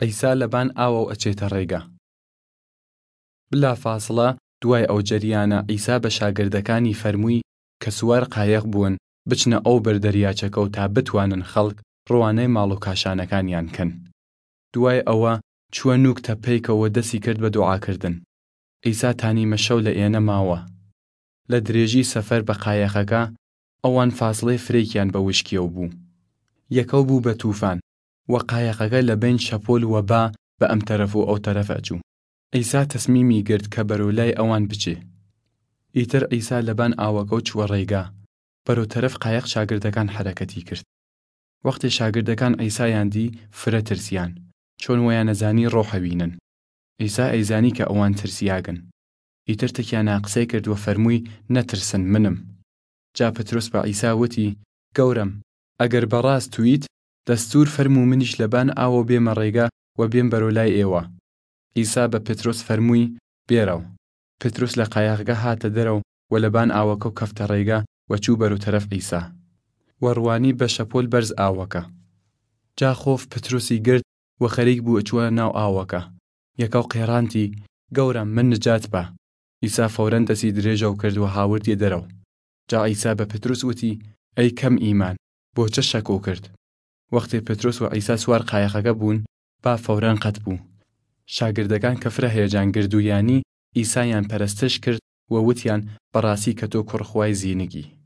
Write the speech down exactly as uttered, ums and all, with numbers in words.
ئەیسا لەبان ئاوە و ئەچێتە ڕێگە. بلا فاصڵە دوای ئەو جەریانە ئەیسا بە شاگردەکانی فەرمووی کە سوار قایەق بوون بچنە ئەو بەر دەریاچەکە و تا بتوانن خەڵک ڕوانەی ماڵ و کاشانەکانیان کەن. دوای ئەوە چووە نووک تەپەیکەوە دەستی کرد بە دوعاکردن. ئەیسا تانیمە شەو لە ئێنە ماوە. لە درێژی سەفەر بە قایەقەکە ئەوان فاصڵەی فرێکیان بە وشکیەوە بوو. یەکەو بوو بە تووفان و قایەقەکە لە بین شەپۆل و با بە ئەم تەرەف و ئەو تەرەفە ئەچوو. ئەیسا تەسمیمی گرت کە بەرەولای ئەوان بچێ. ئیتر ئەیسا لەبان ئاوەکە و چووە ڕێگا. بەرەو تەرەف قایەق شاگردەکان حەرەکەتی کرد. وەختی شاگردەکان ئەیسایان دی فرە ترسیان، چۆن وەیان نەزانی ڕۆحەوینن. ئەیسا ئەیزانی کە ئەوان ترسیاگن. ئیتر تکیانە قسەی کرد و فەرمووی نەترسن منم. جا پترۆس بە ئەیسا وتی گەورم ئەگەر بەڕاست تویت دەستور فەرموو منیش لەبان ئاوە بێمە ڕێگا و بێم بەرەولای ئێوە. ئیسا بە پترۆس فەرمووی بێرەوە. پترۆس لە قایەقەکە هاتە دەرەوە و لەبان ئاوەکە و کەفتە ڕێگا و چوو بەرەو تەرەف ئەیسا. وەڕوانی بە شەپۆل بەرز ئاوەکە. جا خۆف پترۆسی گرت و خەریک بوو ئەچووە ناو ئاوەکە. یەکەو قێڕانتی گەورم من نجات بە. ئیسا فەورەن دەستی درێژە و کرد و هاوردی دەرەوە. جا ئەیسا بە پترۆس وتی ئەی کەم ئیمان بۆچە شەکۆ کرد. وەختی پترۆس و ئەیسا سوار قایەقەکە بوون با فەورەن قەت بوو. شاگردەکان کە فرە هێجان گردوویانی ئیسایان پەرستش کرد و وتیان بەڕاستی کە تۆ کوڕخوای زینگی.